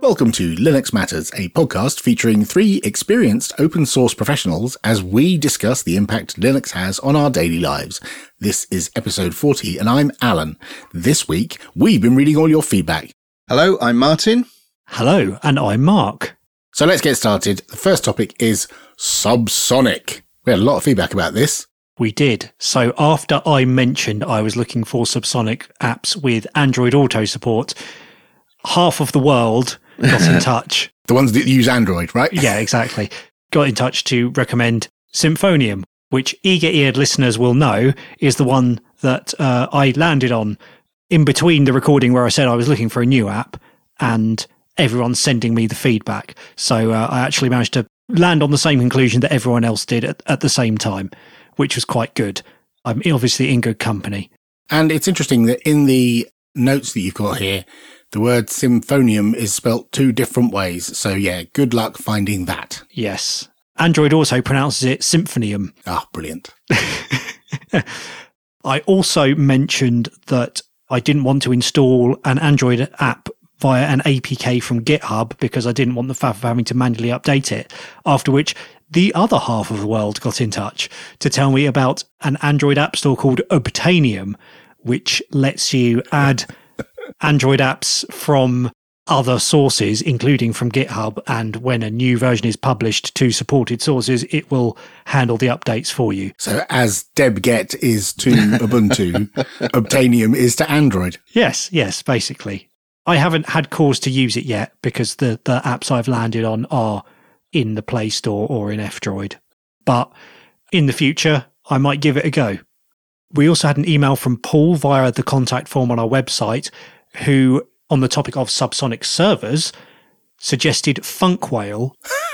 Welcome to Linux Matters, a podcast featuring three experienced open source professionals as we discuss the impact Linux has on our daily lives. This is episode 40 and I'm Alan. This week, we've been reading all your feedback. Hello, I'm Martin. Hello, and I'm Mark. So let's get started. The first topic is Subsonic. We had a lot of feedback about this. We did. So after I mentioned I was looking for Subsonic apps with Android Auto support, half of the world got in touch. The ones that use Android, right? Yeah, exactly. Got in touch to recommend Symfonium, which eager-eared listeners will know is the one that I landed on in between the recording where I said I was looking for a new app and everyone's sending me the feedback. So I actually managed to land on the same conclusion that everyone else did at the same time, which was quite good. I'm obviously in good company. And it's interesting that in the notes that you've got here, the word Symfonium is spelt two different ways. So yeah, good luck finding that. Yes. Android Auto pronounces it Symfonium. Ah, brilliant. I also mentioned that I didn't want to install an Android app via an APK from GitHub because I didn't want the faff of having to manually update it. After which, the other half of the world got in touch to tell me about an Android app store called Obtainium, which lets you add Android apps from other sources, including from GitHub, and when a new version is published to supported sources, it will handle the updates for you. So as debget is to Ubuntu, Obtainium is to Android. Yes, basically. I haven't had cause to use it yet because the apps I've landed on are in the Play Store or in F-Droid. But in the future, I might give it a go. We also had an email from Paul via the contact form on our website who, on the topic of subsonic servers, suggested Funkwhale.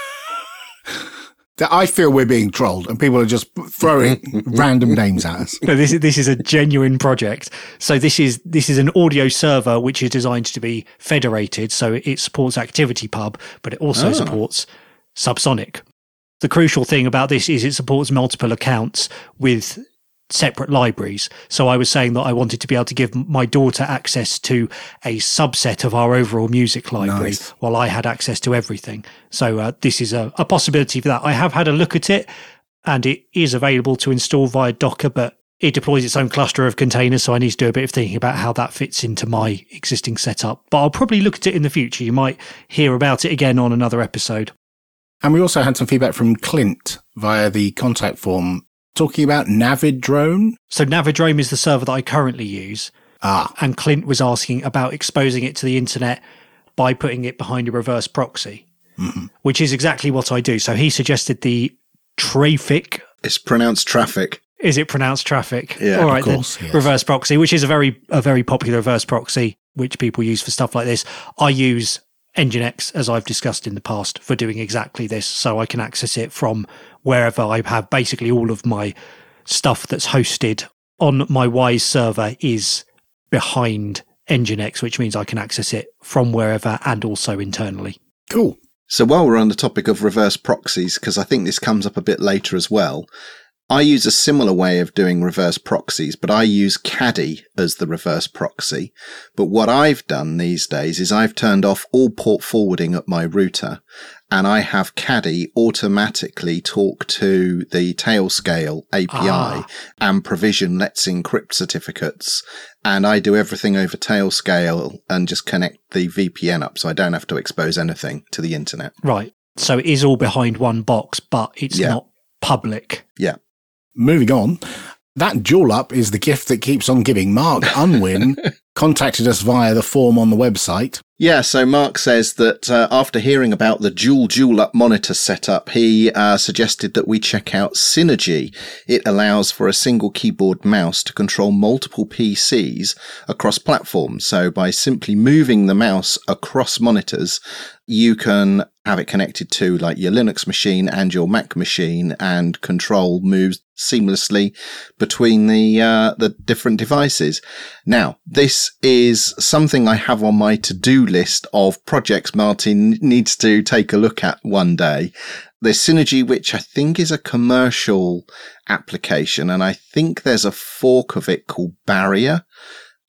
I feel we're being trolled and people are just throwing random names at us. No, this is a genuine project. So this is an audio server which is designed to be federated, so it supports ActivityPub, but it also supports Subsonic. The crucial thing about this is it supports multiple accounts with separate libraries. So I was saying that I wanted to be able to give my daughter access to a subset of our overall music library while I had access to everything. So this is a possibility for that. I have had a look at it and it is available to install via Docker, but it deploys its own cluster of containers. So I need to do a bit of thinking about how that fits into my existing setup. But I'll probably look at it in the future. You might hear about it again on another episode. And we also had some feedback from Clint via the contact form talking about Navidrone. So Navidrone is the server that I currently use. And Clint was asking about exposing it to the internet by putting it behind a reverse proxy, which is exactly what I do. So he suggested the Trafic. It's pronounced traffic. Is it pronounced traffic? Yeah, all right, of course, then. Yes. Reverse proxy, which is a very popular reverse proxy, which people use for stuff like this. I use Nginx, as I've discussed in the past, for doing exactly this, so I can access it from wherever I have. Basically all of my stuff that's hosted on my Wise server is behind Nginx, which means I can access it from wherever and also internally. Cool. So while we're on the topic of reverse proxies, because I think this comes up a bit later as well, I use a similar way of doing reverse proxies, but I use Caddy as the reverse proxy. But what I've done these days is I've turned off all port forwarding at my router, and I have Caddy automatically talk to the Tailscale API and provision Let's Encrypt certificates. And I do everything over Tailscale and just connect the VPN up so I don't have to expose anything to the internet. Right. So it is all behind one box, but it's not public. Yeah. Moving on, that jewel up is the gift that keeps on giving. Mark Unwin contacted us via the form on the website. Yeah, so Mark says that after hearing about the dual up monitor setup, he suggested that we check out Synergy. It allows for a single keyboard mouse to control multiple PCs across platforms. So by simply moving the mouse across monitors, you can have it connected to like your Linux machine and your Mac machine and control moves seamlessly between the different devices. Now, this is something I have on my to-do list of projects Martin needs to take a look at one day. There's Synergy, which I think is a commercial application, and I think there's a fork of it called Barrier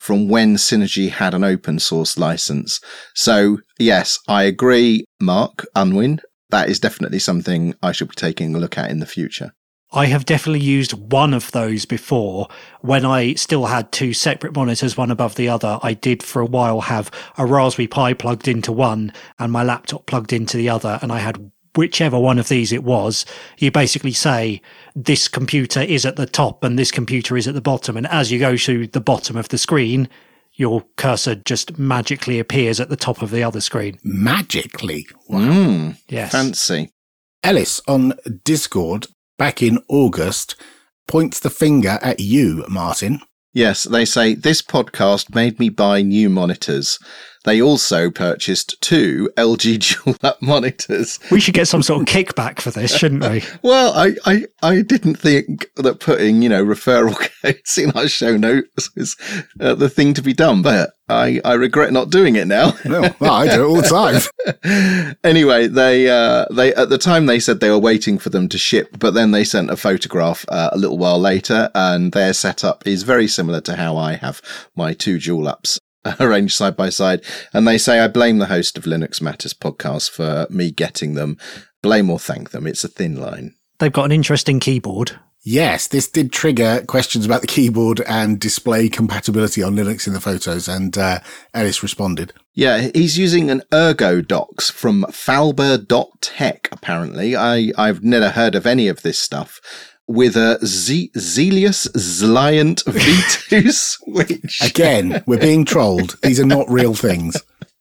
from when Synergy had an open source license. So yes, I agree, Mark Unwin. That is definitely something I should be taking a look at in the future. I have definitely used one of those before when I still had two separate monitors, one above the other. I did for a while have a Raspberry Pi plugged into one and my laptop plugged into the other, and I had whichever one of these it was. You basically say this computer is at the top and this computer is at the bottom, and as you go to the bottom of the screen, your cursor just magically appears at the top of the other screen. Magically? Wow. Yes. Fancy. Ellis on Discord back in August points the finger at you, Martin. Yes, they say, this podcast made me buy new monitors. They also purchased 2 LG dual-up monitors. We should get some sort of kickback for this, shouldn't we? Well, I didn't think that putting, referral codes in our show notes was the thing to be done, but I regret not doing it now. No, well, I do it all the time. Anyway, they at the time they said they were waiting for them to ship, but then they sent a photograph a little while later, and their setup is very similar to how I have my 2 dual-ups arranged side by side. And they say, I blame the host of Linux Matters podcast for me getting them. Blame or thank them. It's a thin line. They've got an interesting keyboard. Yes, this did trigger questions about the keyboard and display compatibility on Linux in the photos, and Ellis responded. Yeah, he's using an ErgoDox from Falber.tech, apparently. I've never heard of any of this stuff. With a Zelius Zliant V2 switch. Again, we're being trolled. These are not real things.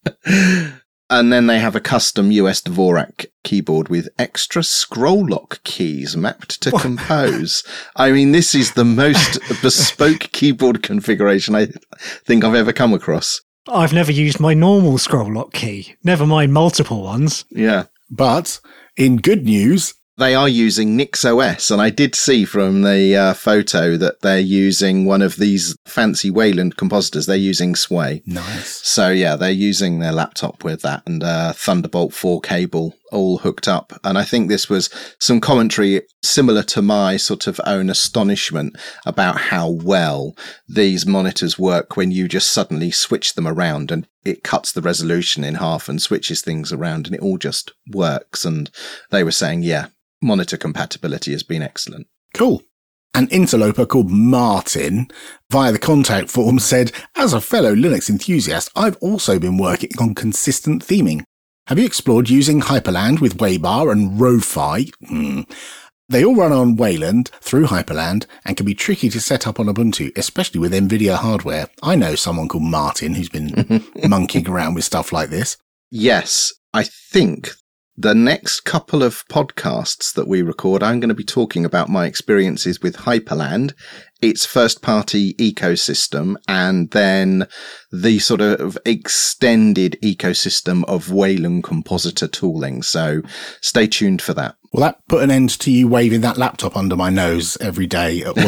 And then they have a custom US Dvorak keyboard with extra scroll lock keys mapped to compose. I mean, this is the most bespoke keyboard configuration I think I've ever come across. I've never used my normal scroll lock key, never mind multiple ones. Yeah. But in good news, they are using NixOS, and I did see from the photo that they're using one of these fancy Wayland compositors. They're using Sway. Nice. So yeah, they're using their laptop with that and Thunderbolt 4 cable all hooked up. And I think this was some commentary similar to my sort of own astonishment about how well these monitors work when you just suddenly switch them around and it cuts the resolution in half and switches things around and it all just works. And they were saying, yeah, monitor compatibility has been excellent. Cool. An interloper called Martin, via the contact form, said, as a fellow Linux enthusiast, I've also been working on consistent theming. Have you explored using Hyperland with Waybar and Ro-Fi? They all run on Wayland through Hyperland and can be tricky to set up on Ubuntu, especially with NVIDIA hardware. I know someone called Martin who's been monkeying around with stuff like this. Yes, I think the next couple of podcasts that we record, I'm going to be talking about my experiences with Hyperland, its first-party ecosystem, and then the sort of extended ecosystem of Wayland compositor tooling. So stay tuned for that. Will that put an end to you waving that laptop under my nose every day at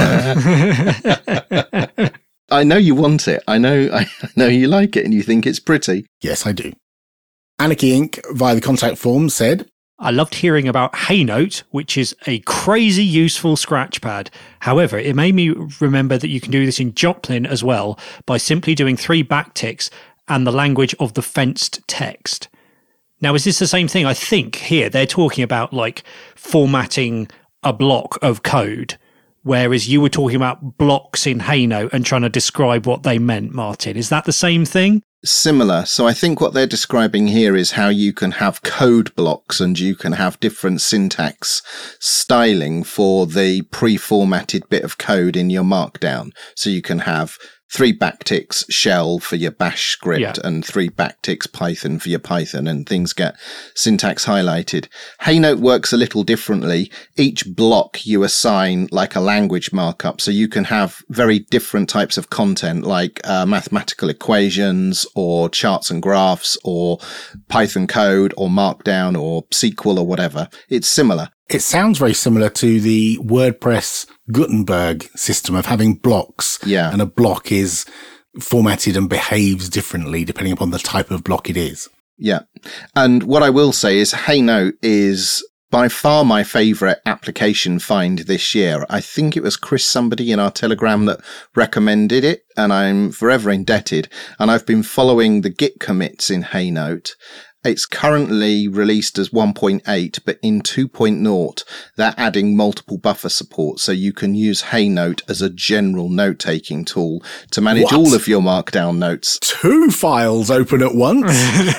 work? I know you want it. I know you like it and you think it's pretty. Yes, I do. Anarchy Inc. via the contact form said, I loved hearing about Haynote, which is a crazy useful scratch pad. However, it made me remember that you can do this in Joplin as well by simply doing 3 backticks and the language of the fenced text. Now, is this the same thing? I think here they're talking about like formatting a block of code, whereas you were talking about blocks in Haynote and trying to describe what they meant, Martin. Is that the same thing? Similar. So I think what they're describing here is how you can have code blocks and you can have different syntax styling for the pre-formatted bit of code in your markdown. So you can have 3 backticks shell for your bash script and 3 backticks Python for your Python, and things get syntax highlighted. Haynote works a little differently. Each block you assign like a language markup, so you can have very different types of content like mathematical equations or charts and graphs or Python code or Markdown or SQL or whatever. It's similar. It sounds very similar to the WordPress Gutenberg system of having blocks. Yeah. And a block is formatted and behaves differently depending upon the type of block it is. Yeah. And what I will say is Haynote is by far my favourite application find this year. I think it was Chris somebody in our Telegram that recommended it, and I'm forever indebted. And I've been following the Git commits in Heynote. It's currently released as 1.8, but in 2.0, they're adding multiple buffer support, so you can use Heynote as a general note-taking tool to manage all of your Markdown notes. 2 files open at once?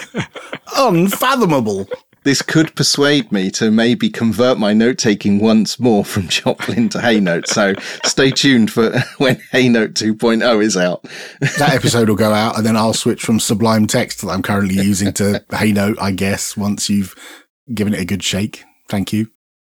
Unfathomable. This could persuade me to maybe convert my note-taking once more from Joplin to Heynote, so stay tuned for when Heynote 2.0 is out. That episode will go out, and then I'll switch from Sublime Text that I'm currently using to Heynote, I guess, once you've given it a good shake. Thank you.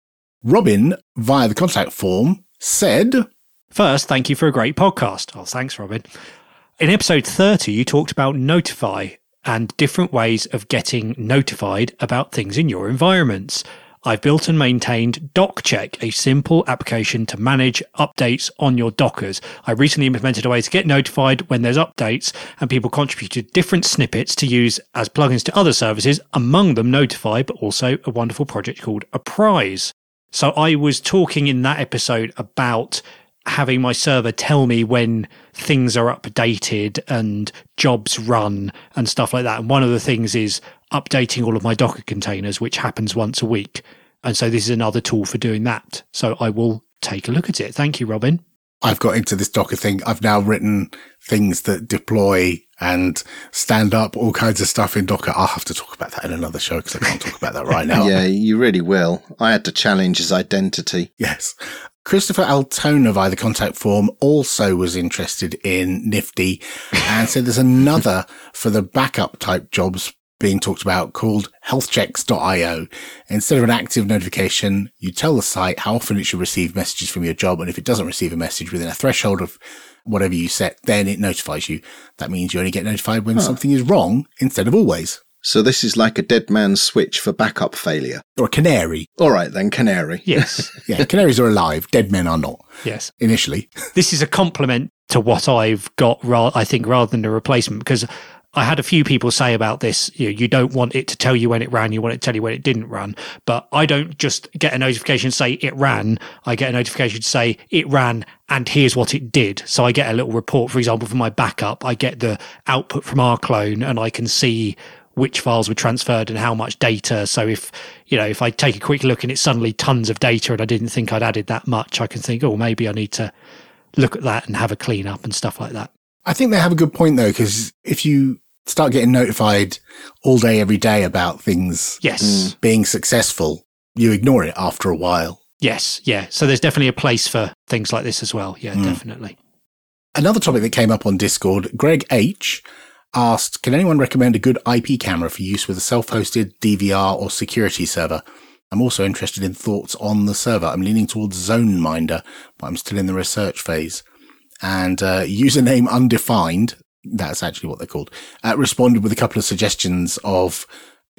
Robin, via the contact form, said... First, thank you for a great podcast. Oh, thanks, Robin. In episode 30, you talked about Notify and different ways of getting notified about things in your environments. I've built and maintained DocCheck, a simple application to manage updates on your Dockers. I recently implemented a way to get notified when there's updates, and people contributed different snippets to use as plugins to other services, among them Notify, but also a wonderful project called Apprise. So I was talking in that episode about having my server tell me when things are updated and jobs run and stuff like that. And one of the things is updating all of my Docker containers, which happens once a week. And so this is another tool for doing that. So I will take a look at it. Thank you, Robin. I've got into this Docker thing. I've now written things that deploy and stand up all kinds of stuff in Docker. I'll have to talk about that in another show because I can't talk about that right now. Yeah, you really will. I had to challenge his identity. Yes. Christopher Altona via the contact form also was interested in Nifty and said there's another for the backup type jobs being talked about called healthchecks.io. Instead of an active notification, you tell the site how often it should receive messages from your job. And if it doesn't receive a message within a threshold of whatever you set, then it notifies you. That means you only get notified when something is wrong instead of always. So this is like a dead man's switch for backup failure. Or a canary. All right, then, canary. Yes. Yeah, canaries are alive. Dead men are not. Yes. Initially. This is a complement to what I've got, I think, rather than a replacement, because I had a few people say about this, you don't want it to tell you when it ran, you want it to tell you when it didn't run. But I don't just get a notification say it ran. I get a notification to say it ran and here's what it did. So I get a little report, for example, for my backup. I get the output from rclone and I can see which files were transferred and how much data. So if I take a quick look and it's suddenly tons of data and I didn't think I'd added that much, I can think, oh, maybe I need to look at that and have a clean up and stuff like that. I think they have a good point though, because if you start getting notified all day, every day about things being successful, you ignore it after a while. Yes. Yeah. So there's definitely a place for things like this as well. Yeah, definitely. Another topic that came up on Discord, Greg H asked, can anyone recommend a good IP camera for use with a self-hosted DVR or security server? I'm also interested in thoughts on the server. I'm leaning towards ZoneMinder, but I'm still in the research phase. And username undefined, that's actually what they're called, responded with a couple of suggestions of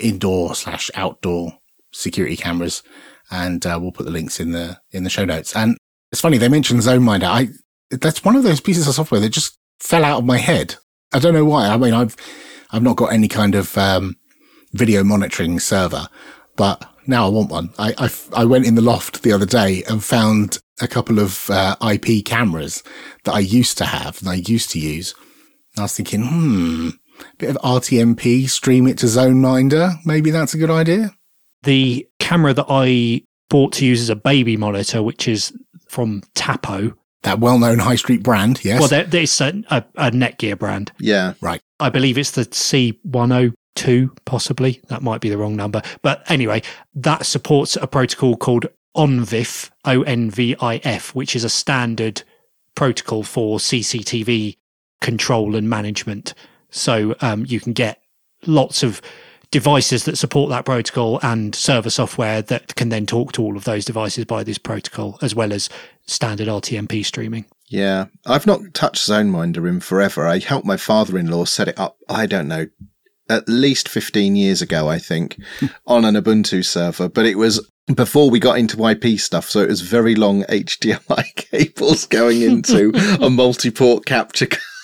indoor/outdoor security cameras. And we'll put the links in the show notes. And it's funny, they mentioned ZoneMinder. That's one of those pieces of software that just fell out of my head. I don't know why. I mean, I've not got any kind of video monitoring server, but now I want one. I went in the loft the other day and found a couple of IP cameras that I used to have and I used to use. And I was thinking, bit of RTMP, stream it to ZoneMinder. Maybe that's a good idea. The camera that I bought to use as a baby monitor, which is from Tapo. That well-known high street brand, yes. Well, it's a Netgear brand. Yeah. Right. I believe it's the C102, possibly. That might be the wrong number. But anyway, that supports a protocol called ONVIF, ONVIF, which is a standard protocol for CCTV control and management. So you can get lots of devices that support that protocol and server software that can then talk to all of those devices by this protocol, as well as standard RTMP streaming. Yeah, I've not touched ZoneMinder in forever. I helped my father-in-law set it up, I don't know, at least 15 years ago, I think, on an Ubuntu server. But it was before we got into IP stuff, so it was very long HDMI cables going into a multi-port capture card.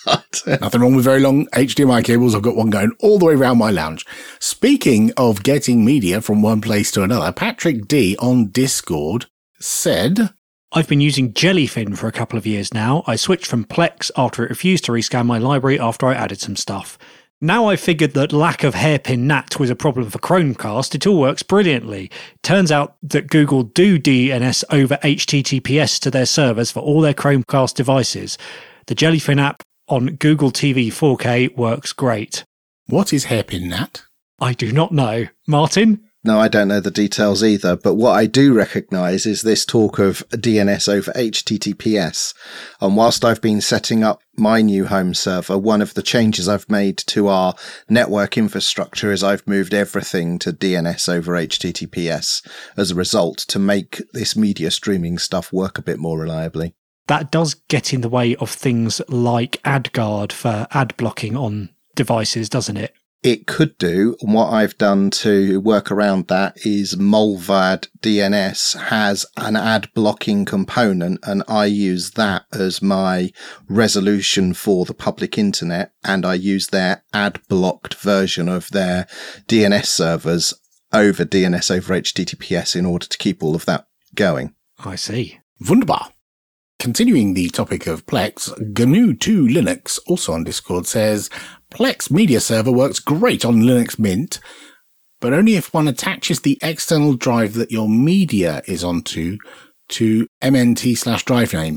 Nothing wrong with very long HDMI cables. I've got one going all the way around my lounge. Speaking of getting media from one place to another, Patrick D on Discord said, I've been using Jellyfin for a couple of years now. I switched from Plex after it refused to rescan my library after I added some stuff. Now I figured that lack of hairpin NAT was a problem for Chromecast, it all works brilliantly. Turns out that Google do DNS over HTTPS to their servers for all their Chromecast devices. The Jellyfin app on Google TV 4K works great. What is hairpin NAT? I do not know. Martin? No, I don't know the details either, but what I do recognise is this talk of DNS over HTTPS. And whilst I've been setting up my new home server, one of the changes I've made to our network infrastructure is I've moved everything to DNS over HTTPS as a result to make this media streaming stuff work a bit more reliably. That does get in the way of things like AdGuard for ad blocking on devices, doesn't it? It could do. What I've done to work around that is Molvad DNS has an ad blocking component, and I use that as my resolution for the public internet, and I use their ad blocked version of their DNS servers over DNS over HTTPS in order to keep all of that going. I see. Wunderbar. Continuing the topic of Plex, GNU2 Linux, also on Discord, says, Plex Media Server works great on Linux Mint, but only if one attaches the external drive that your media is onto to mnt/drive name.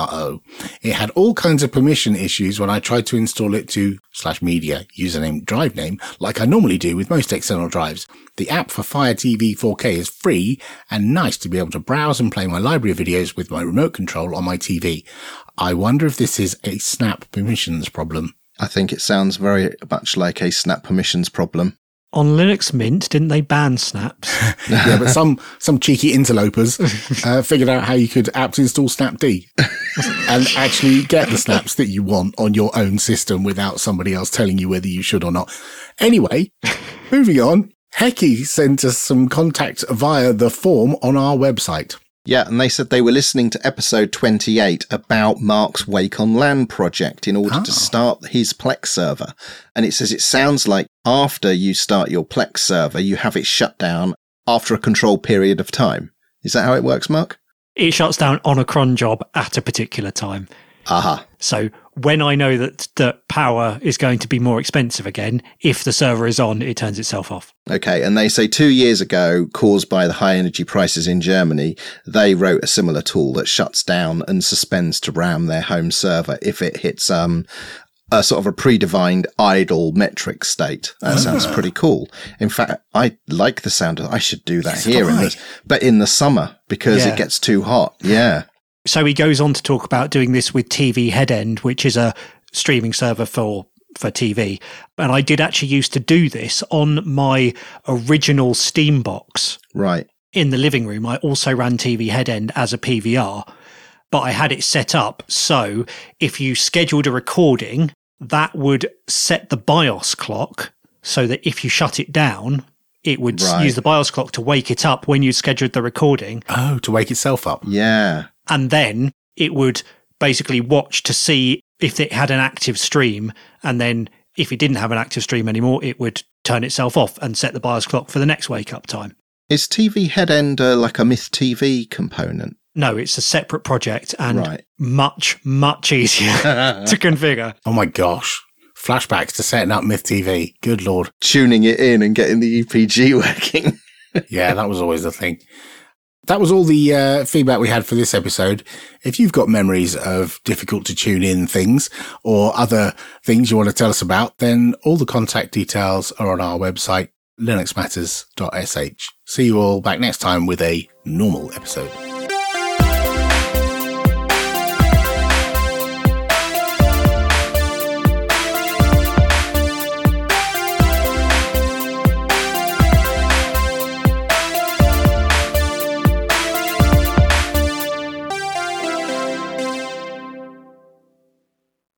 It had all kinds of permission issues when I tried to install it to /media username drive name, like I normally do with most external drives. The app for Fire TV 4K is free and nice to be able to browse and play my library of videos with my remote control on my TV. I wonder if this is a Snap permissions problem. I think it sounds very much like a Snap permissions problem. On Linux Mint, didn't they ban snaps? Yeah, but some cheeky interlopers figured out how you could apt install Snapd and actually get the snaps that you want on your own system without somebody else telling you whether you should or not. Anyway, moving on. Hecky sent us some contact via the form on our website. Yeah, and they said they were listening to episode 28 about Mark's Wake on LAN project in order to start his Plex server. And it says it sounds like after you start your Plex server, you have it shut down after a controlled period of time. Is that how it works, Mark? It shuts down on a cron job at a particular time. Aha. So when I know that power is going to be more expensive again, if the server is on, it turns itself off. Okay, and they say 2 years ago, caused by the high energy prices in Germany, they wrote a similar tool that shuts down and suspends to RAM their home server if it hits a sort of a predefined idle metric state. That sounds pretty cool. In fact, I like the sound of I should do that here, but in the summer because it gets too hot. Yeah. So he goes on to talk about doing this with TV Headend, which is a streaming server for TV. And I did actually used to do this on my original Steam box. Right. In the living room, I also ran TV Headend as a PVR, but I had it set up so if you scheduled a recording, that would set the BIOS clock so that if you shut it down, it would use the BIOS clock to wake it up when you scheduled the recording. Oh, to wake itself up. Yeah. And then it would basically watch to see if it had an active stream. And then if it didn't have an active stream anymore, it would turn itself off and set the BIOS clock for the next wake up time. Is TV Headend like a Myth TV component? No, it's a separate project and much, much easier to configure. Oh my gosh. Flashbacks to setting up Myth TV. Good Lord. Tuning it in and getting the EPG working. Yeah, that was always the thing. That was all the feedback we had for this episode. If you've got memories of difficult to tune in things or other things you want to tell us about, then all the contact details are on our website, linuxmatters.sh. See you all back next time with a normal episode.